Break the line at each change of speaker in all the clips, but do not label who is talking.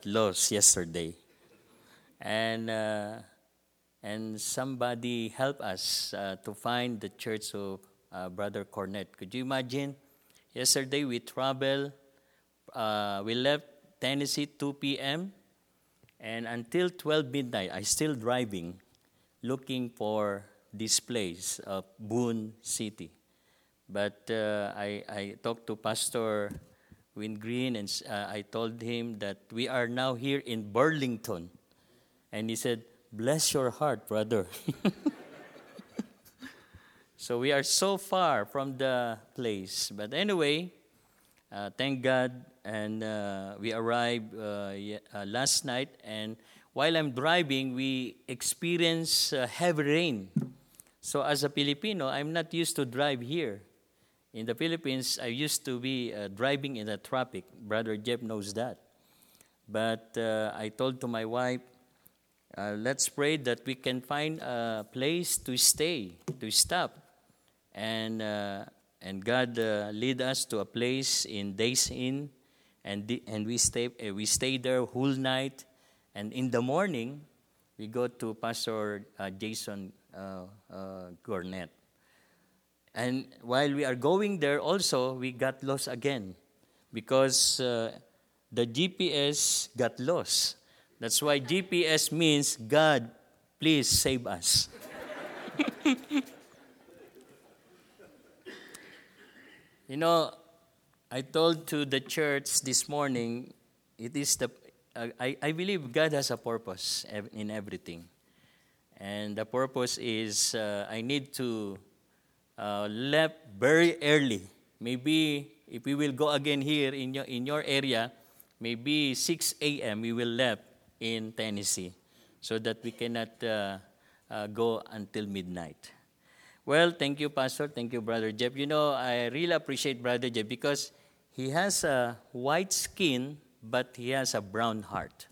got lost yesterday. And somebody helped us to find the church of Brother Cornet. Could you imagine? Yesterday we traveled, we left Tennessee 2 p.m. and until 12 midnight, I still driving, looking for this place of Boone City. But I talked to Pastor Win Green and I told him that we are now here in Burlington. And he said, "Bless your heart, brother." So we are so far from the place. But anyway, thank God. And we arrived last night. And while I'm driving, we experienced heavy rain. So as a Filipino, I'm not used to drive here. In the Philippines, I used to be driving in the traffic. Brother Jeff knows that. But I told to my wife, let's pray that we can find a place to stay, to stop. And God lead us to a place in Days Inn, and we stay there whole night. And in the morning, we go to Pastor Jason Gornet. And while we are going there also, we got lost again because the GPS got lost. That's why GPS means, "God, please save us." You know, I told to the church this morning, it is I believe God has a purpose in everything. And the purpose is I need to left very early. Maybe if we will go again here in your area, maybe 6 a.m. we will left in Tennessee so that we cannot go until midnight. Well, thank you, Pastor. Thank you, Brother Jeff. You know, I really appreciate Brother Jeff because he has a white skin, but he has a brown heart.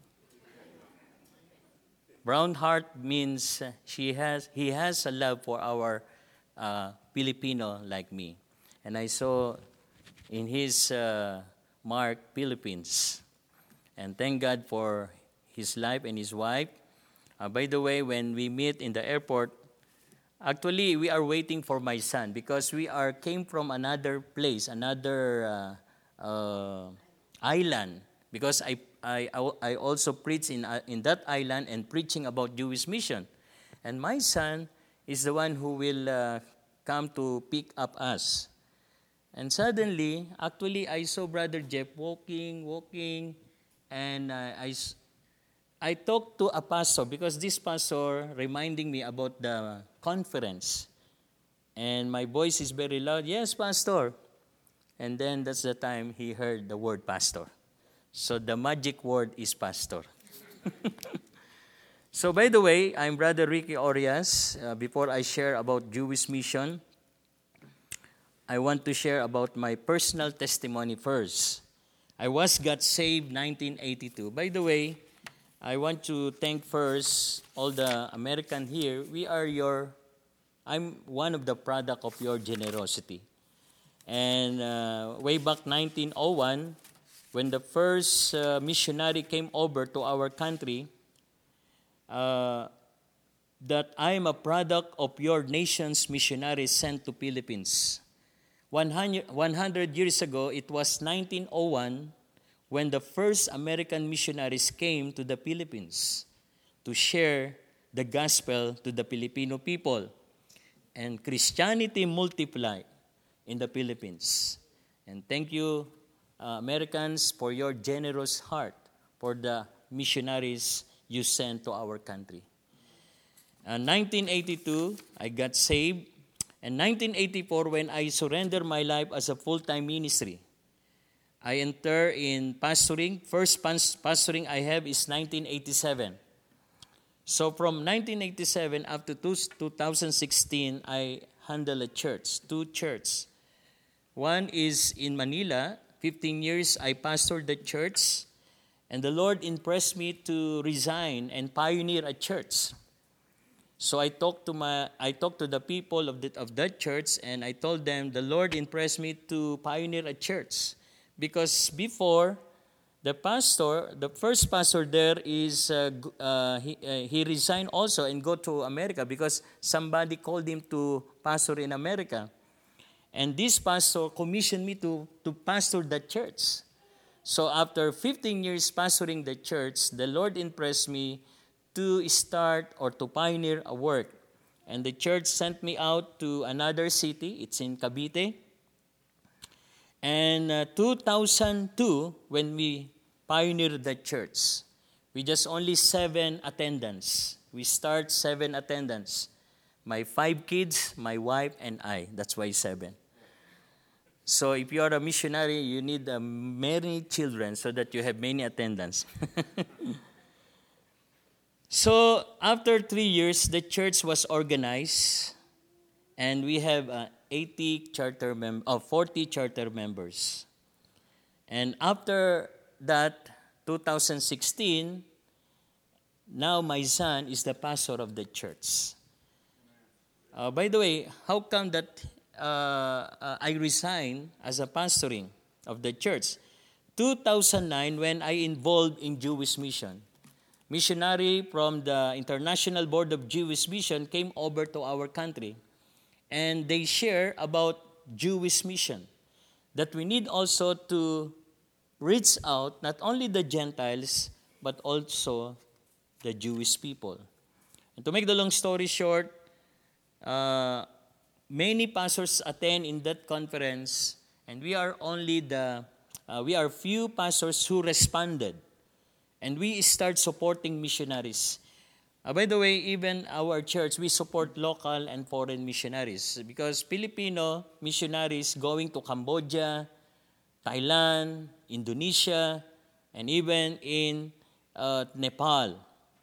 Brown heart means he has a love for our Filipino like me. And I saw in his mark, Philippines. And thank God for his life and his wife. By the way, when we meet in the airport, actually we are waiting for my son because we came from another place, another island. Because I also preach in that island and preaching about Jewish mission. And my son is the one who will come to pick up us. And suddenly, actually, I saw Brother Jeff walking, and I talked to a pastor because this pastor reminding me about the conference. And my voice is very loud, "Yes, Pastor." And then that's the time he heard the word pastor. So the magic word is pastor. So by the way, I'm Brother Ricky Orias. Before I share about Jewish mission, I want to share about my personal testimony first. I got saved 1982. By the way, I want to thank first all the American here. I'm one of the product of your generosity. And way back 1901, when the first missionary came over to our country, that I am a product of your nation's missionaries sent to Philippines. 100 years ago, it was 1901 when the first American missionaries came to the Philippines to share the gospel to the Filipino people. And Christianity multiplied in the Philippines. And thank you, Americans, for your generous heart for the missionaries you sent to our country. 1982, I got saved. And 1984, when I surrendered my life as a full-time ministry, I enter in pastoring. First pastoring I have is 1987. So from 1987 up to 2016, I handle a church, two churches. One is in Manila. 15 years I pastored the church. And the Lord impressed me to resign and pioneer a church. So I talked to the people of that church, and I told them the Lord impressed me to pioneer a church, because before the first pastor there is, he resigned also and go to America because somebody called him to pastor in America. And this pastor commissioned me to pastor the church. So after 15 years pastoring the church, the Lord impressed me to start or to pioneer a work. And the church sent me out to another city. It's in Cavite. And 2002, when we pioneered the church, we just only 7 attendants. We start 7 attendants. My 5 kids, my wife, and I. That's why 7. So if you are a missionary, you need many children so that you have many attendants. So after 3 years, the church was organized, and we have 40 charter members. And after that, 2016, now my son is the pastor of the church. By the way, how come that I resigned as a pastoring of the church? 2009, when I involved in Jewish mission. Missionary from the International Board of Jewish Mission came over to our country, and they share about Jewish mission, that we need also to reach out not only the Gentiles, but also the Jewish people. And to make the long story short, many pastors attend in that conference, and we are few pastors who responded. And we start supporting missionaries. By the way, even our church, we support local and foreign missionaries because Filipino missionaries going to Cambodia, Thailand, Indonesia, and even in Nepal.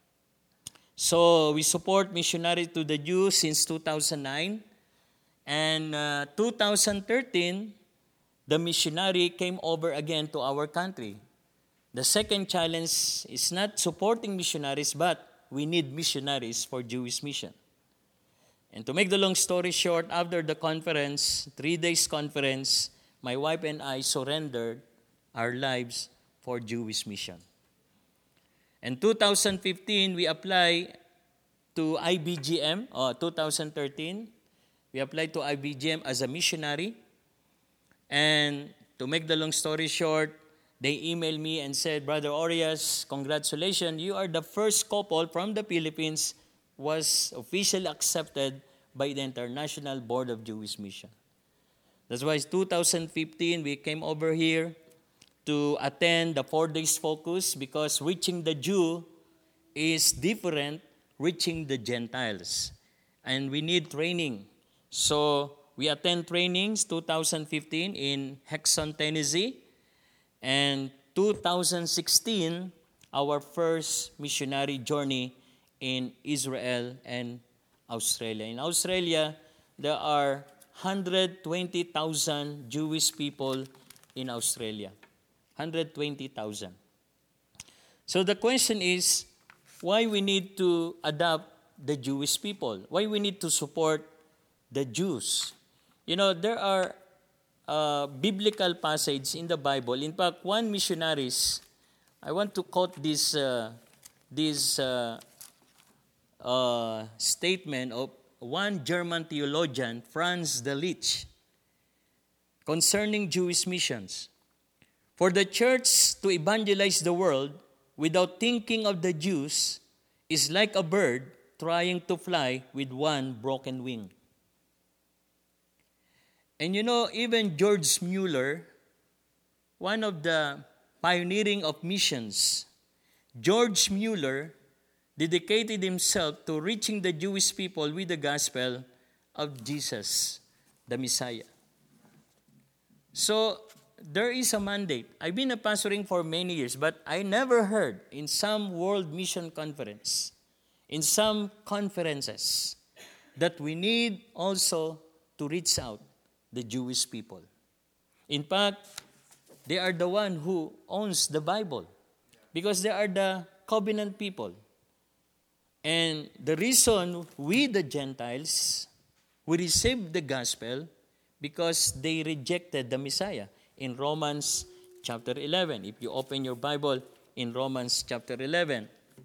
So we support missionaries to the Jews since 2009. And 2013, the missionary came over again to our country. The second challenge is not supporting missionaries, but we need missionaries for Jewish mission. And to make the long story short, after the conference, 3 days conference, my wife and I surrendered our lives for Jewish mission. In 2015, we applied to IBGM, 2013, we applied to IBGM as a missionary. And to make the long story short, they emailed me and said, Brother Orias, congratulations, you are the first couple from the Philippines was officially accepted by the International Board of Jewish Mission. That's why 2015, we came over here to attend the 4 days focus because reaching the Jew is different reaching the Gentiles. And we need training. So we attend trainings 2015 in Hexon, Tennessee. And 2016, our first missionary journey in Israel and Australia. In Australia, there are 120,000 Jewish people in Australia. 120,000. So the question is, why we need to adopt the Jewish people? Why we need to support the Jews? You know, there are biblical passage in the Bible. In fact, one missionaries, I want to quote this statement of one German theologian, Franz Delitzsch, concerning Jewish missions. For the church to evangelize the world without thinking of the Jews is like a bird trying to fly with one broken wing. And you know, even George Mueller, one of the pioneering of missions, George Mueller dedicated himself to reaching the Jewish people with the gospel of Jesus, the Messiah. So, there is a mandate. I've been a pastoring for many years, but I never heard in some World Mission Conference, in some conferences, that we need also to reach out the Jewish people. In fact, they are the one who owns the Bible because they are the covenant people. And the reason we, the Gentiles, we received the gospel because they rejected the Messiah. In Romans chapter 11. If you open your Bible in Romans chapter 11,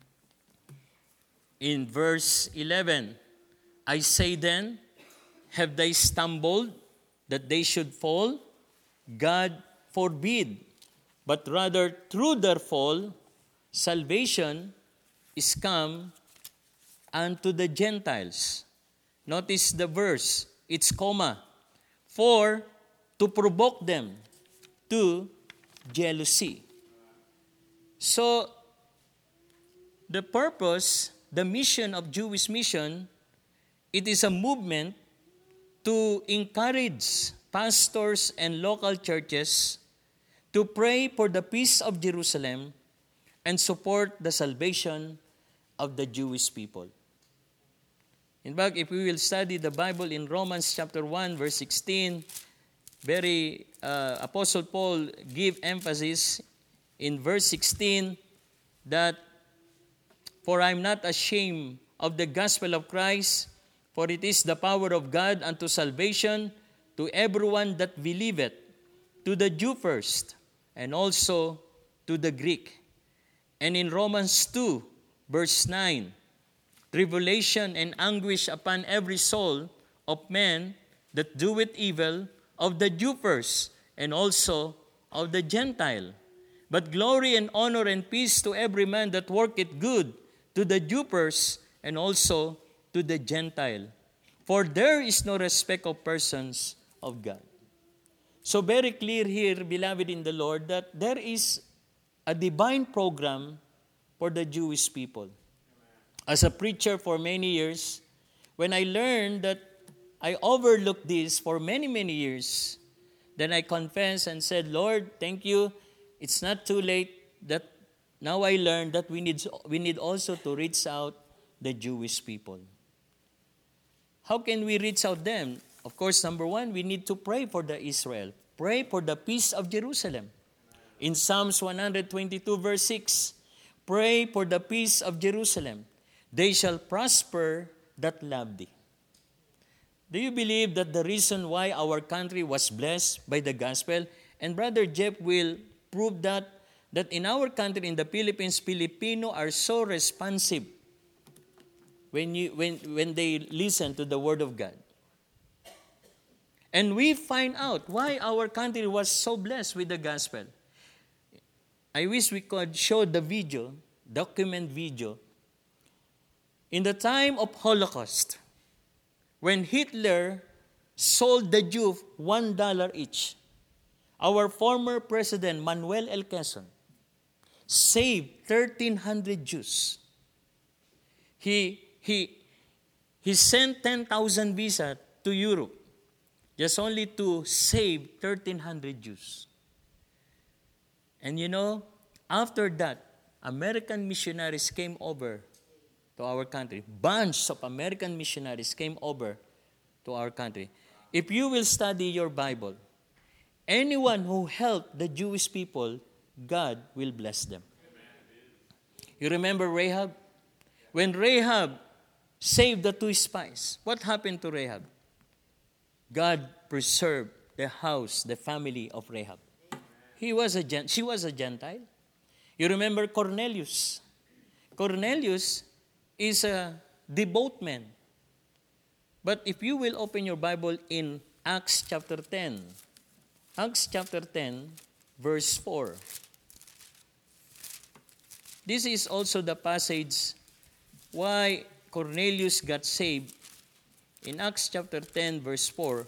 in verse 11, I say then, have they stumbled that they should fall? God forbid. But rather through their fall, salvation is come unto the Gentiles. Notice the verse, it's comma. For to provoke them to jealousy. So, the purpose, the mission of Jewish mission, it is a movement to encourage pastors and local churches to pray for the peace of Jerusalem and support the salvation of the Jewish people. In fact, if we will study the Bible in Romans chapter 1, verse 16, Apostle Paul give emphasis in verse 16 that, for I am not ashamed of the gospel of Christ, for it is the power of God unto salvation to everyone that believeth, to the Jew first, and also to the Greek. And in Romans 2, verse 9, tribulation and anguish upon every soul of men that doeth evil, of the Jew first, and also of the Gentile. But glory and honor and peace to every man that worketh good, to the Jew first, and also to the Gentile. For there is no respect of persons of God. So very clear here, beloved in the Lord, that there is a divine program for the Jewish people. As a preacher for many years, when I learned that I overlooked this for many, many years, then I confessed and said, Lord, thank you. It's not too late. That now I learned that we need also to reach out the Jewish people. How can we reach out them? Of course, number one, we need to pray for the Israel. Pray for the peace of Jerusalem. In Psalms 122, verse 6, pray for the peace of Jerusalem. They shall prosper that love thee. Do you believe that the reason why our country was blessed by the gospel, and Brother Jeff will prove that in our country, in the Philippines, Filipino are so responsive when they listen to the Word of God. And we find out why our country was so blessed with the gospel. I wish we could show the video, document video. In the time of Holocaust, when Hitler sold the Jews $1 each, our former president, Manuel L. Quezon, saved 1,300 Jews. He sent 10,000 visas to Europe just only to save 1,300 Jews. And you know, after that, American missionaries came over to our country. Bunch of American missionaries came over to our country. If you will study your Bible, anyone who helped the Jewish people, God will bless them. You remember Rahab? When Rahab saved the 2 spies, what happened to Rahab? God preserved the house, the family of Rahab. She was a Gentile. You remember Cornelius? Cornelius is a devout man. But if you will open your Bible in Acts chapter 10, Acts chapter 10, verse 4. This is also the passage why Cornelius got saved. In Acts chapter 10, verse 4,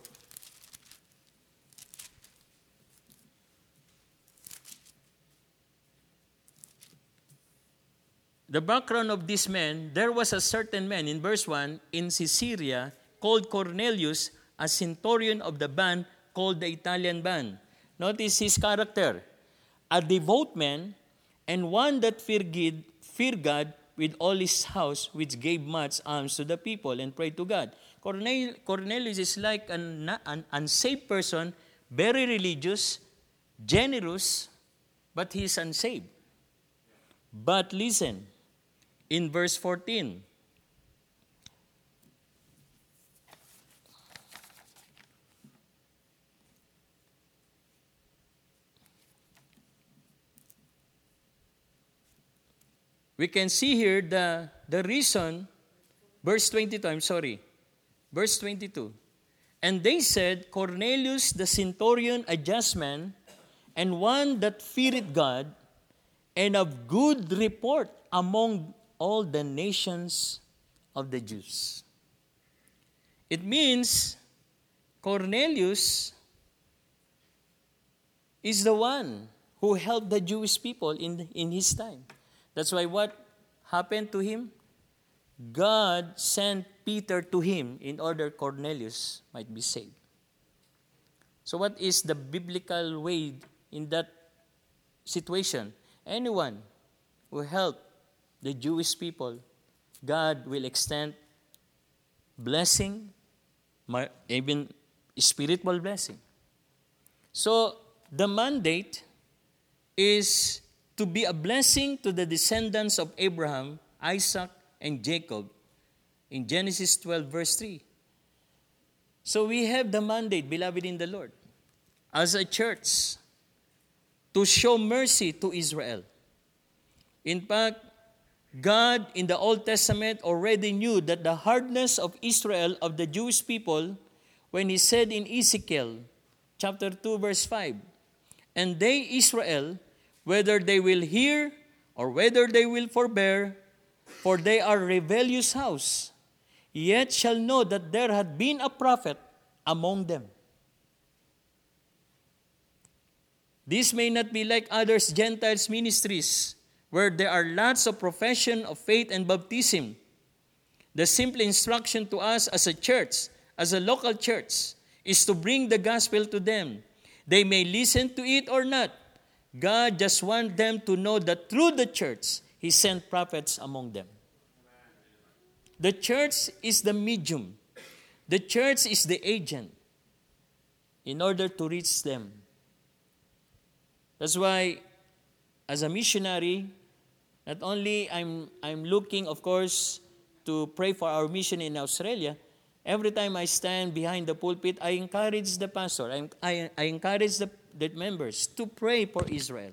the background of this man, there was a certain man, in verse 1, in Caesarea, called Cornelius, a centurion of the band called the Italian band. Notice his character, a devout man, and one that feared God with all his house, which gave much alms to the people and prayed to God. Cornelius is like an unsaved person, very religious, generous, but he is unsaved. But listen, in verse 14, we can see here the reason, verse 22, verse 22. And they said, Cornelius the centurion, a just man, and one that feared God, and of good report among all the nations of the Jews. It means Cornelius is the one who helped the Jewish people in his time. That's why what happened to him? God sent Peter to him in order Cornelius might be saved. So what is the biblical way in that situation? Anyone who helped the Jewish people, God will extend blessing, even spiritual blessing. So the mandate is to be a blessing to the descendants of Abraham, Isaac, and Jacob in Genesis 12, verse 3. So we have the mandate, beloved in the Lord, as a church, to show mercy to Israel. In fact, God in the Old Testament already knew that the hardness of Israel, of the Jewish people, when he said in Ezekiel chapter 2, verse 5, and they, Israel, whether they will hear or whether they will forbear, for they are a rebellious house, yet shall know that there had been a prophet among them. This may not be like others Gentiles ministries, where there are lots of profession of faith and baptism. The simple instruction to us as a church, as a local church, is to bring the gospel to them. They may listen to it or not. God just wants them to know that through the church, He sent prophets among them. The church is the medium. The church is the agent in order to reach them. That's why, as a missionary, not only I'm looking, of course, to pray for our mission in Australia. Every time I stand behind the pulpit, I encourage the pastor, I encourage the members to pray for Israel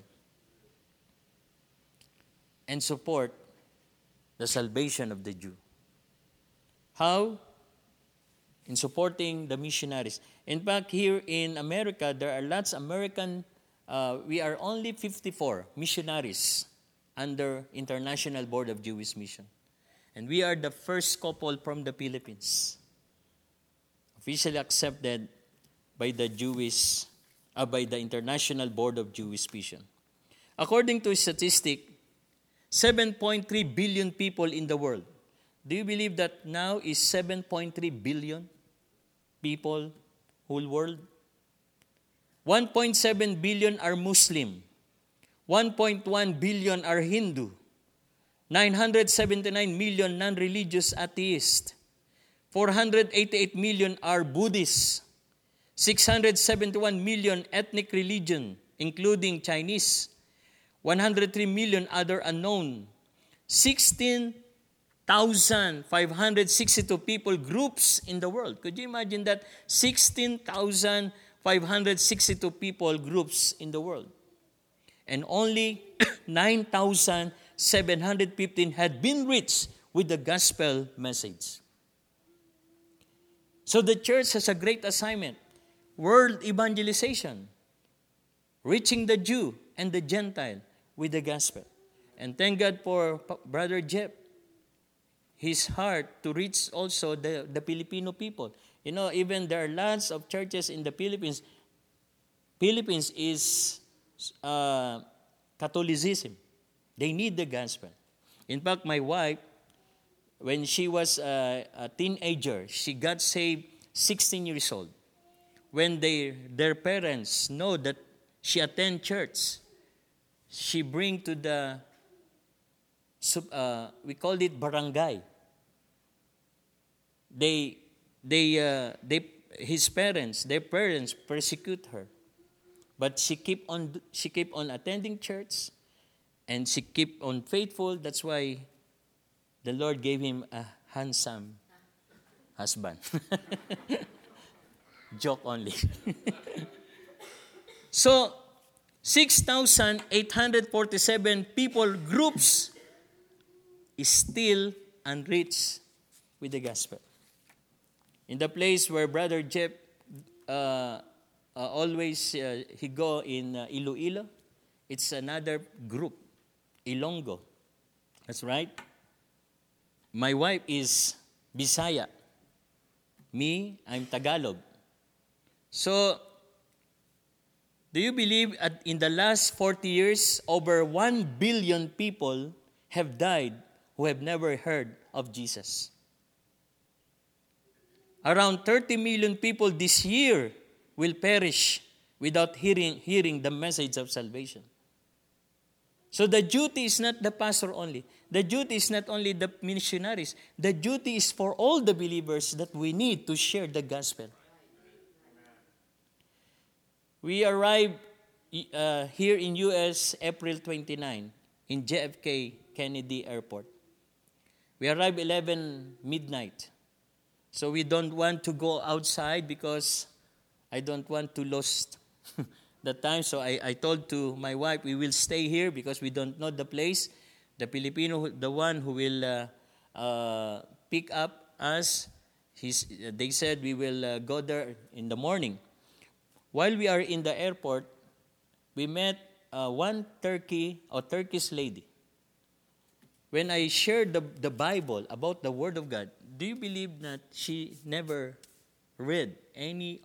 and support the salvation of the Jew. How? In supporting the missionaries. In fact, here in America, there are lots of we are only 54 missionaries under International Board of Jewish Mission. And we are the first couple from the Philippines, officially accepted by the by the International Board of Jewish Mission. According to a statistic, 7.3 billion people in the world. Do you believe that now is 7.3 billion people, whole world? 1.7 billion are Muslim. 1.1 billion are Hindu. 979 million non-religious atheists. 488 million are Buddhists. 671 million ethnic religion, including Chinese. 103 million other unknown. 16,562 people groups in the world. Could you imagine that? 16,562 people groups in the world. And only 9,715 had been reached with the gospel message. So the church has a great assignment. World evangelization. Reaching the Jew and the Gentile with the gospel. And thank God for Brother Jeff. His heart to reach also the Filipino people. You know, even there are lots of churches in the Philippines. Philippines is Catholicism. They need the gospel. In fact, my wife, when she was a teenager, she got saved 16 years old. When their parents know that she attend church, she bring to the, we called it barangay. Their parents persecute her. But she keep on attending church, and she keep on faithful. That's why the Lord gave him a handsome husband. Joke only. So, 6,847 people groups is still unreached with the gospel. In the place where Brother Jeff always he go in Iloilo, it's another group, Ilonggo. That's right. My wife is Bisaya. Me, I'm Tagalog. So, do you believe in the last 40 years, over 1 billion people have died who have never heard of Jesus? Around 30 million people this year will perish without hearing the message of salvation. So the duty is not the pastor only. The duty is not only the missionaries. The duty is for all the believers that we need to share the gospel. We arrived here in U.S. April 29 in JFK Kennedy Airport. We arrived 11 midnight. So we don't want to go outside because I don't want to lose the time. So I told to my wife, we will stay here because we don't know the place. The Filipino, the one who will pick up us, they said we will go there in the morning. While we are in the airport, we met one Turkish lady. When I shared the Bible about the Word of God, do you believe that she never read any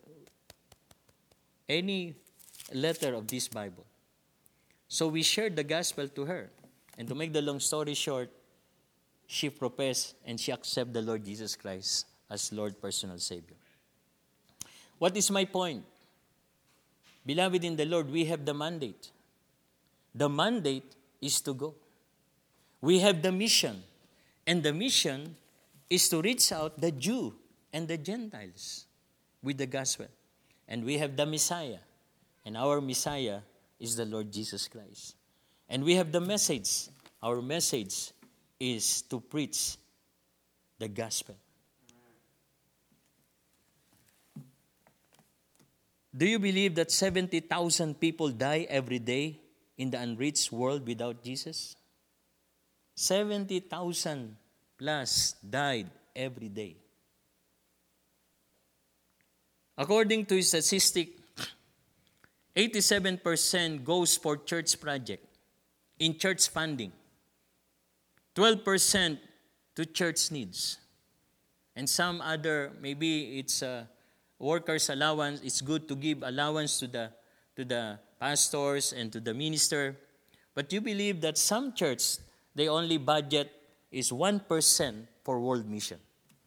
letter of this Bible? So we shared the gospel to her. And to make the long story short, she professed and she accepted the Lord Jesus Christ as Lord personal Savior. What is my point? Beloved in the Lord, we have the mandate. The mandate is to go. We have the mission. And the mission is to reach out the Jew and the Gentiles with the gospel. And we have the Messiah. And our Messiah is the Lord Jesus Christ. And we have the message. Our message is to preach the gospel. Do you believe that 70,000 people die every day in the unreached world without Jesus? 70,000 plus died every day. According to his statistic, 87% goes for church project, in church funding. 12% to church needs. And some other, maybe it's workers' allowance. It's good to give allowance to the pastors and to the minister. But you believe that some church, they only budget is 1% for world mission.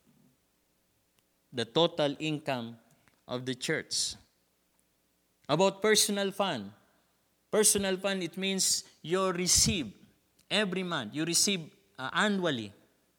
The total income of the church. About personal fund. Personal fund, it means you receive every month. You receive annually.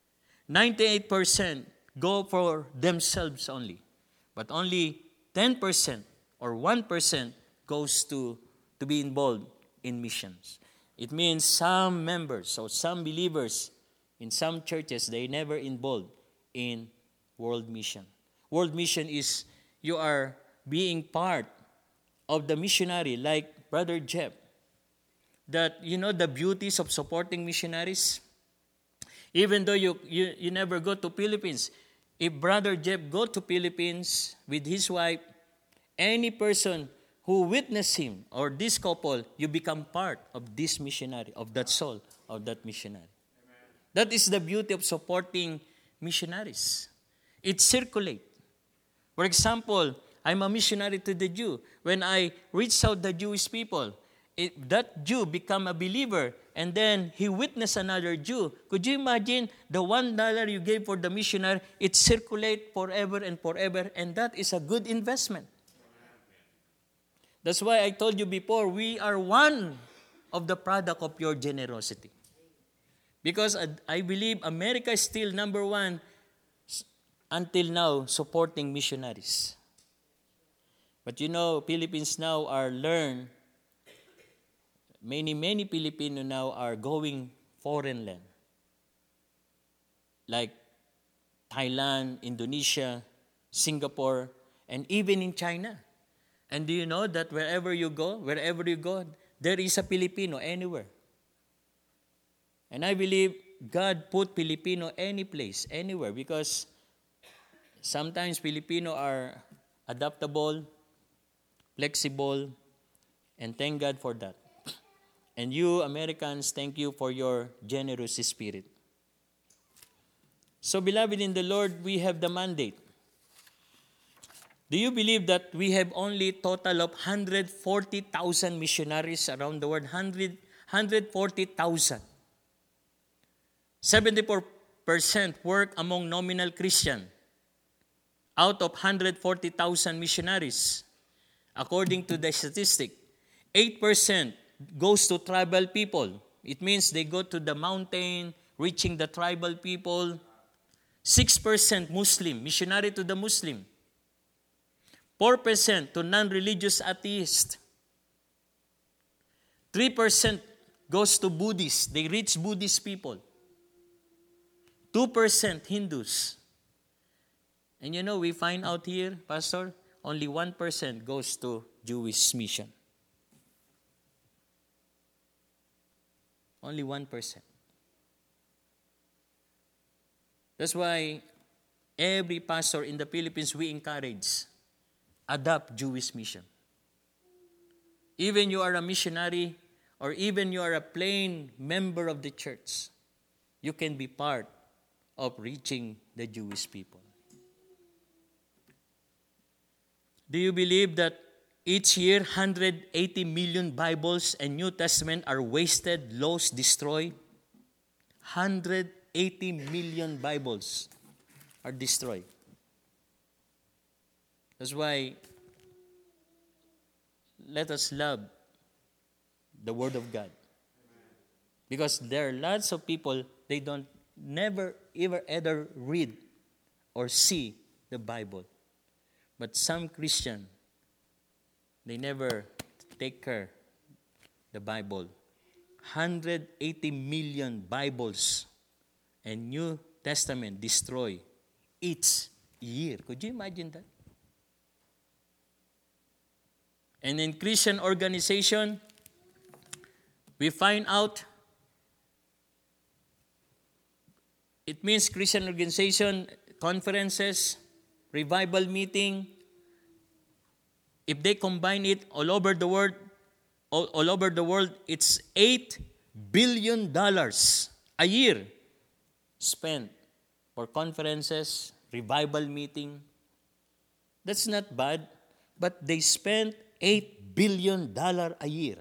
98% go for themselves only. But only 10% or 1% goes to be involved in missions. It means some members or some believers in some churches, they never involved in world mission. World mission is you are being part of the missionary, like Brother Jeff. That you know the beauties of supporting missionaries. Even though you never go to Philippines, if Brother Jeff go to Philippines with his wife, any person who witness him or this couple, you become part of this missionary, of that soul, of that missionary. Amen. That is the beauty of supporting missionaries. It circulates. For example, I'm a missionary to the Jew. When I reach out the Jewish people, that Jew become a believer, and then he witnessed another Jew. Could you imagine the $1 you gave for the missionary? It circulates forever and forever, and that is a good investment. That's why I told you before, we are one of the product of your generosity. Because I believe America is still number one until now supporting missionaries. But you know, Philippines now are learn. Many Filipino now are going foreign land. Like Thailand, Indonesia, Singapore, and even in China. And do you know that wherever you go, there is a Filipino anywhere. And I believe God put Filipino any place, anywhere, because sometimes Filipino are adaptable, flexible, and thank God for that. And you Americans, thank you for your generous spirit. So beloved in the Lord, we have the mandate. Do you believe that we have only total of 140,000 missionaries around the world? 140,000. 74% work among nominal Christian out of 140,000 missionaries. According to the statistic, 8% goes to tribal people. It means they go to the mountain, reaching the tribal people. 6% Muslim, missionary to the Muslim. 4% to non-religious atheists. 3% goes to Buddhists. They reach Buddhist people. 2% Hindus. And you know, we find out here, Pastor, only 1% goes to Jewish mission. Only 1%. That's why every pastor in the Philippines, we encourage, adopt Jewish mission. Even you are a missionary, or even you are a plain member of the church, you can be part of reaching the Jewish people. Do you believe that each year 180 million Bibles and New Testament are wasted, lost, destroyed? 180 million Bibles are destroyed. That's why let us love the Word of God. Because there are lots of people, they don't never ever read or see the Bible. But some Christian, they never take care the Bible. 180 million Bibles and New Testament destroy each year. Could you imagine that? And in Christian organization, we find out it means Christian organization, conferences, revival meeting. If they combine it all over the world, it's $8 billion a year spent for conferences, revival meeting. That's not bad, but they spent $8 billion a year.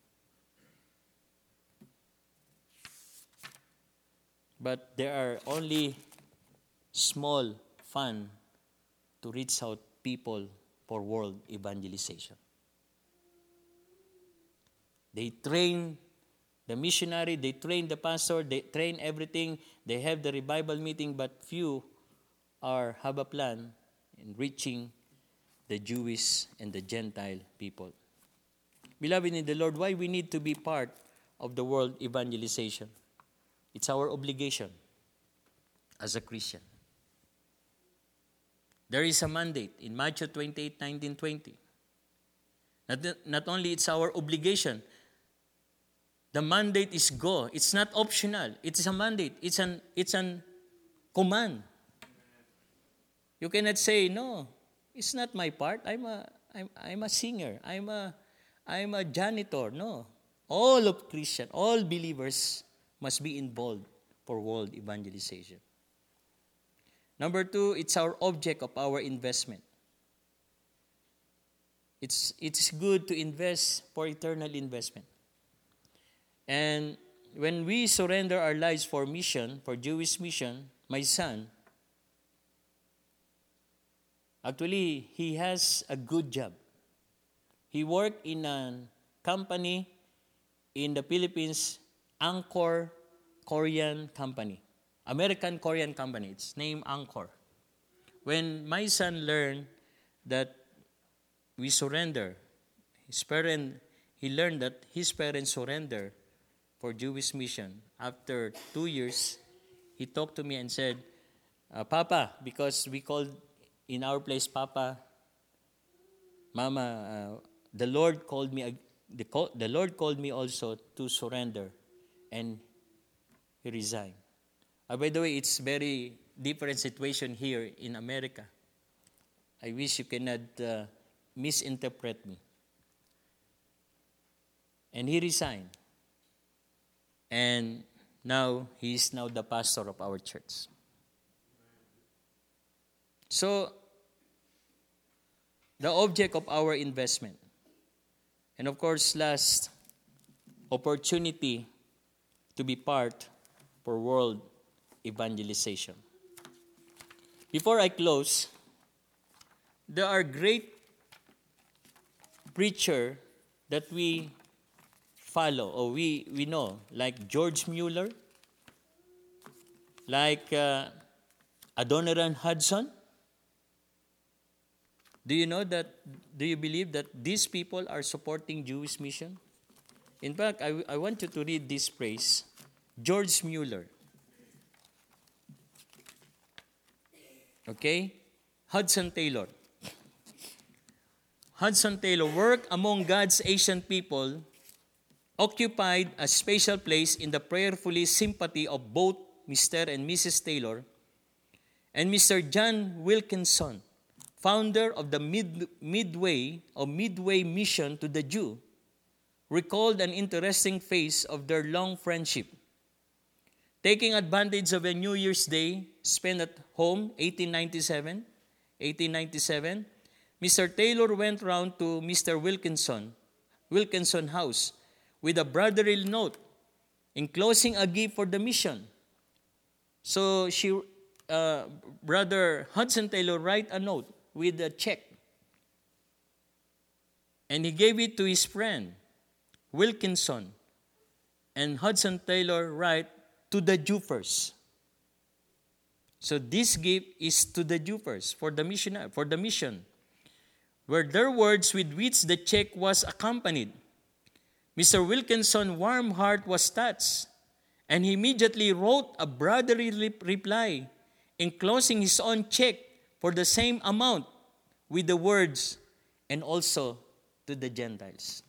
But there are only small fund to reach out people for world evangelization. They train the missionary, they train the pastor, they train everything. They have the revival meeting, but few have a plan in reaching the Jewish and the Gentile people. Beloved in the Lord, why we need to be part of the world evangelization? It's our obligation as a Christian. There is a mandate in Matthew 28, 19, 20. Not only it's our obligation, the mandate is go. It's not optional. It is a mandate. It's an command. You cannot say, no, it's not my part. I'm a singer. I'm a janitor. No. All of Christians, all believers must be involved for world evangelization. Number 2, it's our object of our investment. It's good to invest for eternal investment. And when we surrender our lives for mission, for Jewish mission, my son, actually, he has a good job. He worked in a company in the Philippines, Angkor Korean company. American Korean company. It's named Angkor. When my son learned that we surrender, he learned that his parents surrender for Jewish mission. After 2 years, he talked to me and said, Papa, because we called in our place Papa, Mama, the Lord called me also to surrender, and he resigned. By the way, it's very different situation here in America. I wish you cannot misinterpret me. And he resigned. And now, he is now the pastor of our church. So, the object of our investment. And of course, last, opportunity to be part for world evangelization. Before I close, there are great preachers that we follow or we know, like George Mueller, like Adoniram Hudson. Do you believe that these people are supporting Jewish mission? In fact, I want you to read this phrase, George Mueller. Okay? Hudson Taylor. Hudson Taylor worked among God's Asian people, occupied a special place in the prayerfully sympathy of both Mr. and Mrs. Taylor, and Mr. John Wilkinson, founder of the Midway Mission to the Jew, recalled an interesting phase of their long friendship. Taking advantage of a New Year's Day spent at home, 1897, Mr. Taylor went round to Mr. Wilkinson house with a brotherly note enclosing a gift for the mission. So Brother Hudson Taylor write a note with a check. And he gave it to his friend, Wilkinson. And Hudson Taylor write, to the Jew first. So this gift is to the Jew first, for the mission, were their words with which the check was accompanied. Mr. Wilkinson's warm heart was touched, and he immediately wrote a brotherly reply, enclosing his own check for the same amount, with the words, and also to the Gentiles.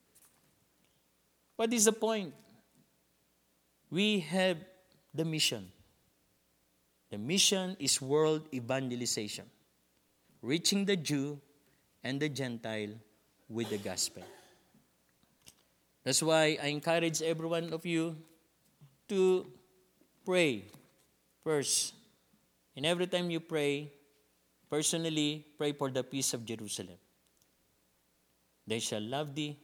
What is the point? We have the mission. The mission is world evangelization, reaching the Jew and the Gentile with the gospel. That's why I encourage every one of you to pray first. And every time you pray, personally pray for the peace of Jerusalem. They shall love thee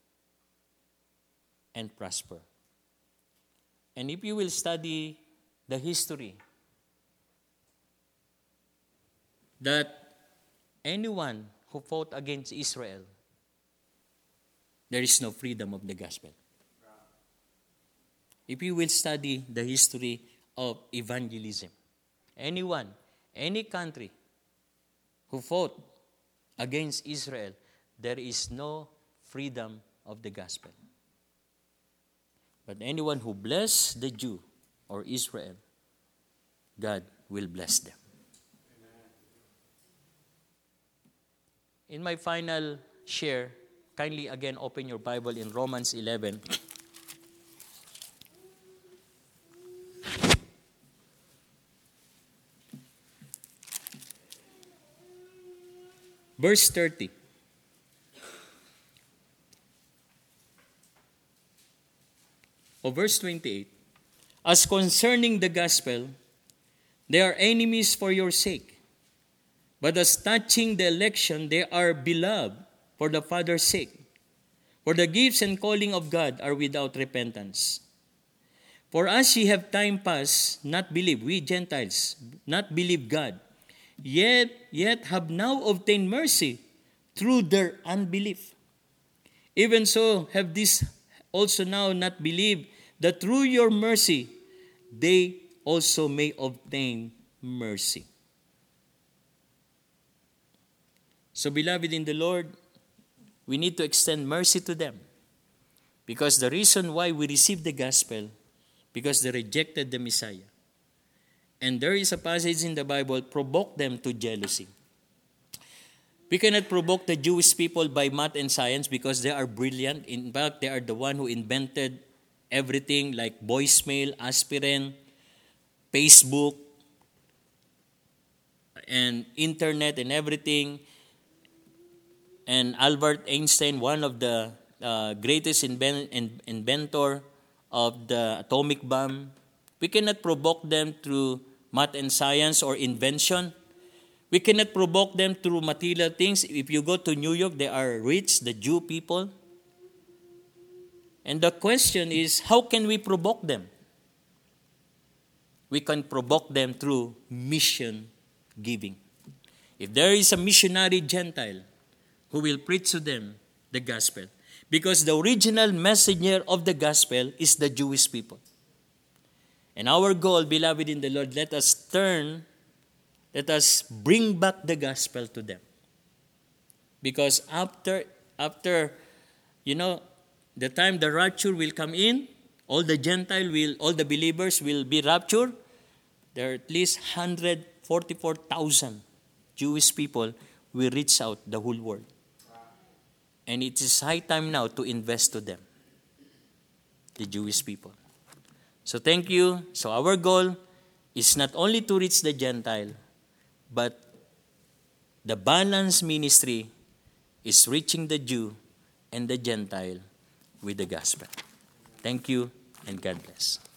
and prosper. And if you will study the history, that anyone who fought against Israel, there is no freedom of the gospel. If you will study the history of evangelism, anyone, any country who fought against Israel, there is no freedom of the gospel. But anyone who bless the Jew or Israel, God will bless them. In my final share, kindly again open your Bible in Romans 11. Verse 30. Or verse 28. As concerning the gospel, they are enemies for your sake. But as touching the election, they are beloved for the Father's sake. For the gifts and calling of God are without repentance. For as ye have time past not believed, we Gentiles, not believe God, yet have now obtained mercy through their unbelief. Even so have these also now not believed, that through your mercy they also may obtain mercy. So, beloved in the Lord, we need to extend mercy to them. Because the reason why we received the gospel, because they rejected the Messiah. And there is a passage in the Bible, provoke them to jealousy. We cannot provoke the Jewish people by math and science because they are brilliant. In fact, they are the one who invented everything like voicemail, aspirin, Facebook, and internet and everything. And Albert Einstein, one of the greatest inventor of the atomic bomb, we cannot provoke them through math and science or invention. We cannot provoke them through material things. If you go to New York, they are rich, the Jew people. And the question is, how can we provoke them? We can provoke them through mission giving. If there is a missionary Gentile who will preach to them the gospel, because the original messenger of the gospel is the Jewish people. And our goal, beloved in the Lord, let us bring back the gospel to them. Because after the time the rapture will come in, all the believers will be raptured. There are at least 144,000 Jewish people will reach out the whole world. And it is high time now to invest to them, the Jewish people. So thank you. So our goal is not only to reach the Gentile, but the balanced ministry is reaching the Jew and the Gentile with the gospel. Thank you, and God bless.